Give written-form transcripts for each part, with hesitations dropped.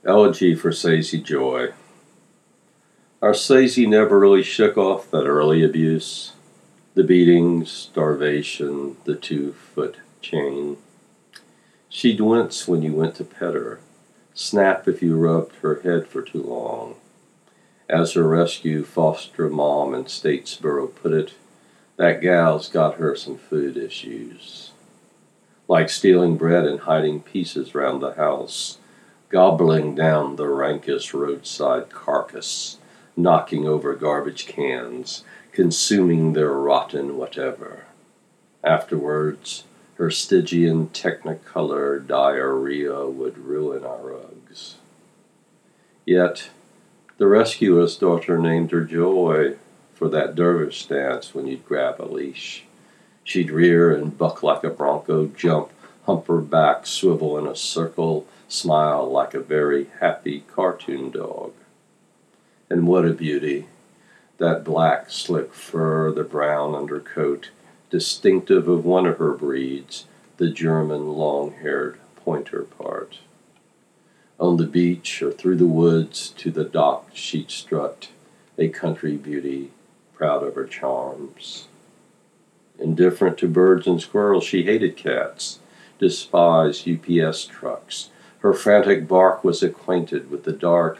Elegy for Sazy Joy. Our Sazy never really shook off that early abuse. The beatings, starvation, the 2-foot chain. She'd wince when you went to pet her, snap if you rubbed her head for too long. As her rescue foster mom in Statesboro put it, that gal's got her some food issues. Like stealing bread and hiding pieces round the house, gobbling down the rankest roadside carcass, knocking over garbage cans, consuming their rotten whatever. Afterwards, her Stygian technicolor diarrhea would ruin our rugs. Yet, the rescuer's daughter named her Joy for that dervish dance when you'd grab a leash. She'd rear and buck like a bronco, jump, hump her back, swivel in a circle, smile like a very happy cartoon dog. And what a beauty! That black, slick fur, the brown undercoat, distinctive of one of her breeds, the German long-haired pointer part. On the beach or through the woods to the dock she'd strut, a country beauty, proud of her charms. Indifferent to birds and squirrels, she hated cats, despised UPS trucks. Her frantic bark was acquainted with the dark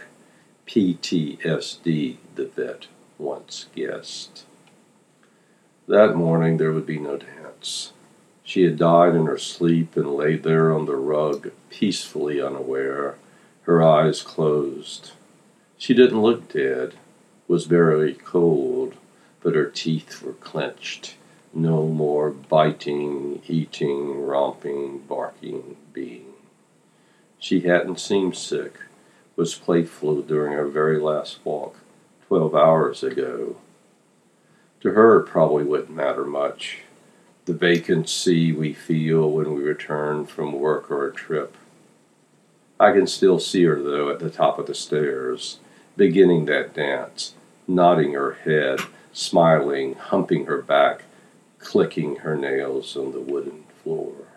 PTSD the vet once guessed. That morning there would be no dance. She had died in her sleep and lay there on the rug, peacefully unaware, her eyes closed. She didn't look dead, was very cold, but her teeth were clenched. No more biting, eating, romping, barking being. She hadn't seemed sick, was playful during her very last walk 12 hours ago. To her it probably wouldn't matter much, the vacancy we feel when we return from work or a trip. I can still see her, though, at the top of the stairs, beginning that dance, nodding her head, smiling, humping her back, clicking her nails on the wooden floor.